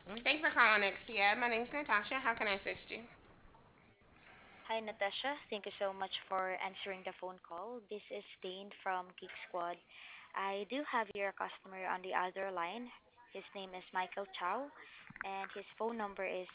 Thank you for calling Exia. My name's Natasha. How can I assist you? Hi, Natasha. Thank you so much for answering the phone call. This is Dane from Geek Squad. I do have your customer on the other line. His name is Michael Chow, and his phone number is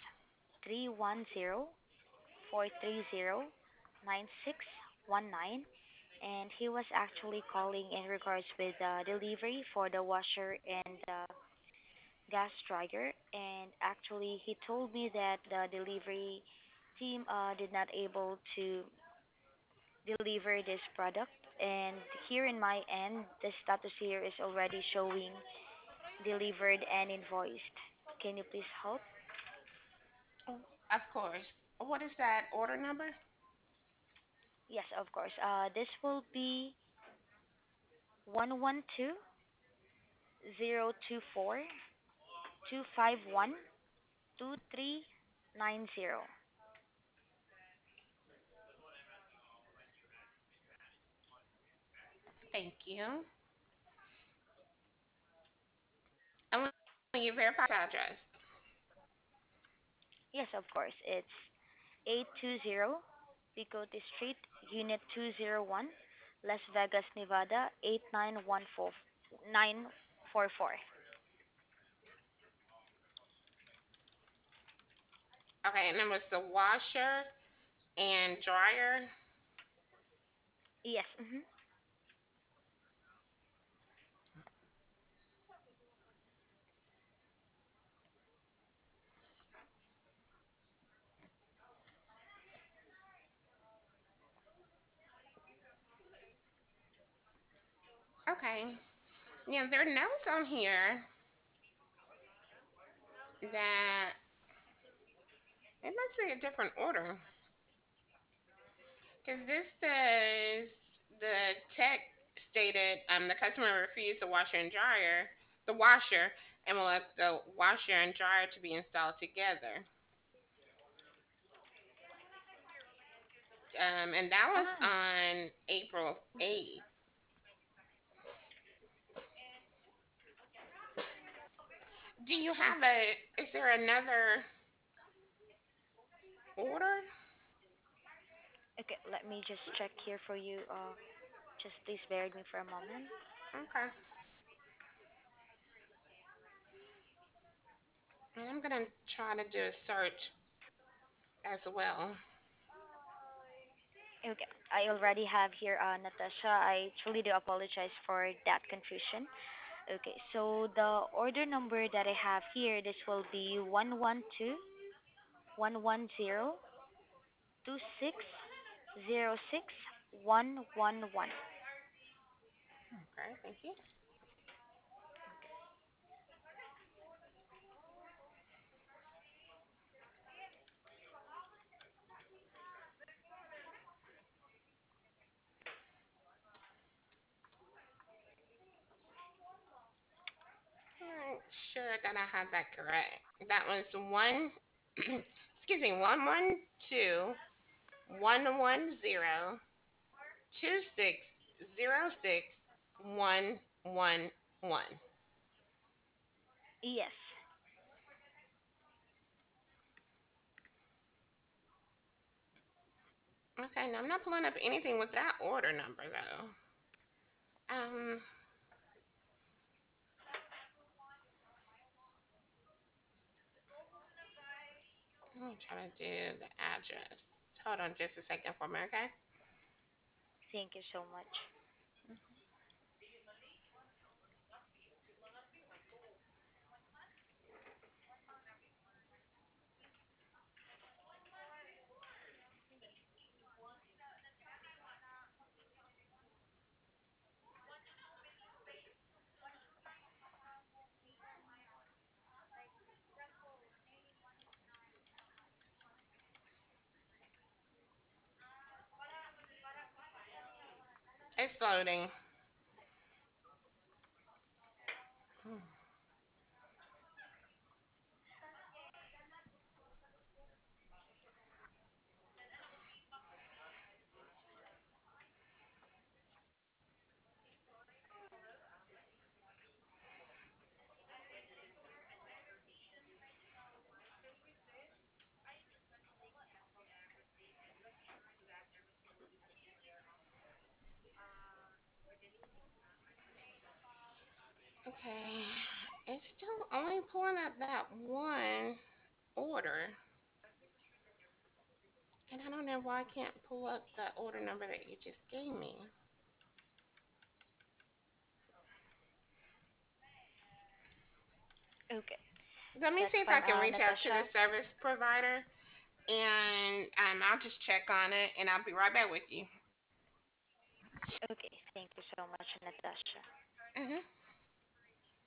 310-430-9619. And he was actually calling in regards with delivery for the washer and gas dryer. And actually, he told me that the delivery team did not able to deliver this product. And here in my end, the status here is already showing delivered and invoiced. Can you please help? Of course. What is that order number? Yes, of course. This will be 112-024-251-2390. Thank you. And when you verify the address. Yes, of course. It's 820 Picote Street, Unit 201, Las Vegas, Nevada 8914944. Okay, and then was the washer and dryer. Yes. Mhm. Okay. Yeah, there are notes on here that it must be a different order. Because this says the tech stated the customer refused the washer and dryer, the washer, and will let the washer and dryer to be installed together. And that was Ah, on April 8th. Do you have is there another order? okay, let me just check here for you. Just please bear with me for a moment. Okay. And I'm going to try to do a search as well. Okay, I already have here, Natasha. I truly do apologize for that confusion. Okay, so the order number that I have here, this will be 112-110-2606-111. Okay, thank you. I'm sure that I have that correct. That was one, excuse me, 112-110-2606-111. Yes. Okay, now I'm not pulling up anything with that order number though. Um, I'm trying to do the address. Hold on just a second for me, okay? Thank you so much. It's loading. Okay, it's still only pulling up that one order, and I don't know why I can't pull up the order number that you just gave me. Okay, Let me that's see if I fine. can reach out to the Natasha. service provider, and I'll just check on it, and I'll be right back with you. Okay, thank you so much, Natasha. Mhm.